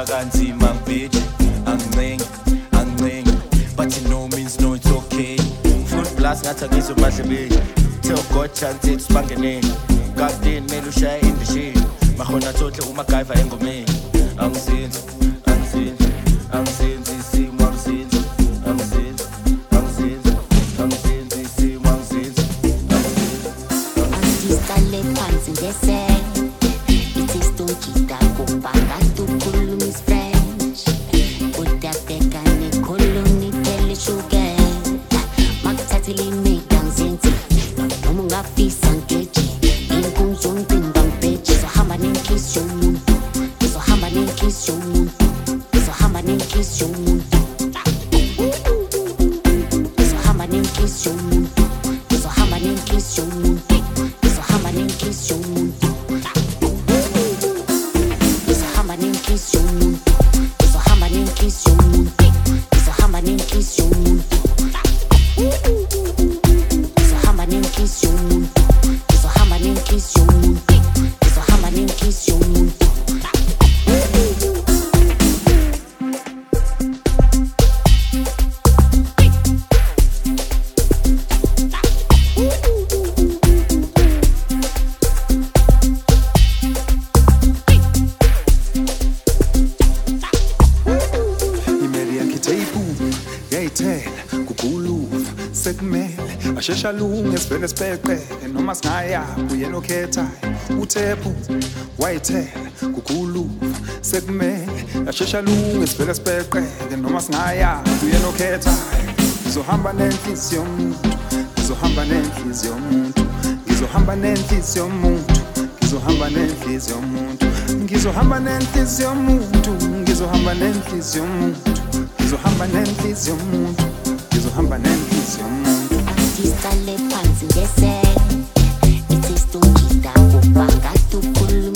ngicabanga kanzima ngibheji angincenge but no means no, it's okay. Full blast ngathi ngizomadlebeni. Tell God chance it spangeneni. Captain mele ushaye indishini. Makhona tohle uMacGyver engomeni. Angizinzi isimo angizinzi. Isimo angizinzi. Angisale phansi ngese. It is to kita kubanga tukhuluma isFrench. Udabheka nekhulumi phele sugar. Makuthathile imida ngizinzi. Noma ungafisa ngeji. Inkunzonke ngibambeji. Zohamba nenhliziyo yomuntu. Zohamba nenhliziyo yomuntu. Zohamba nenhliziyo yomuntu. Zohamba nenhliziyo yomuntu. Zohamba nenhliziyo yomuntu. Zohamba nenhliziyo yomuntu. Zohamba nenhliziyo yomuntu. Zohamba nenhliziyo yomuntu. Zohamba nenhliziyo yomuntu. Zohamba nenhliziyo yomuntu. Zohamba nenhliziyo yomuntu. Zohamba nenhliziyo yomuntu. Imeli yakiteipu yayithela kuguluva sekumele ashesha lunge sivele sibheqe noma singaya uyena okhethayo uthephu wayithela kuguluva sekumele ashesha lunge sivele sibheqe noma singaya uyena okhethayo ngizohamba nenhliziyo yomuntu ngizohamba nenhliziyo yomuntu ngizohamba nenhliziyo yomuntu ngizohamba nenhliziyo yomuntu ngizohamba nenhliziyo yomuntu ngizohamba nenhliziyo yomuntu ngizohamba nenhliziyo yomuntu ngizohamba nenhliziyo yomuntu Angisale phansi ngese. It is to kita kubanga tukhuluma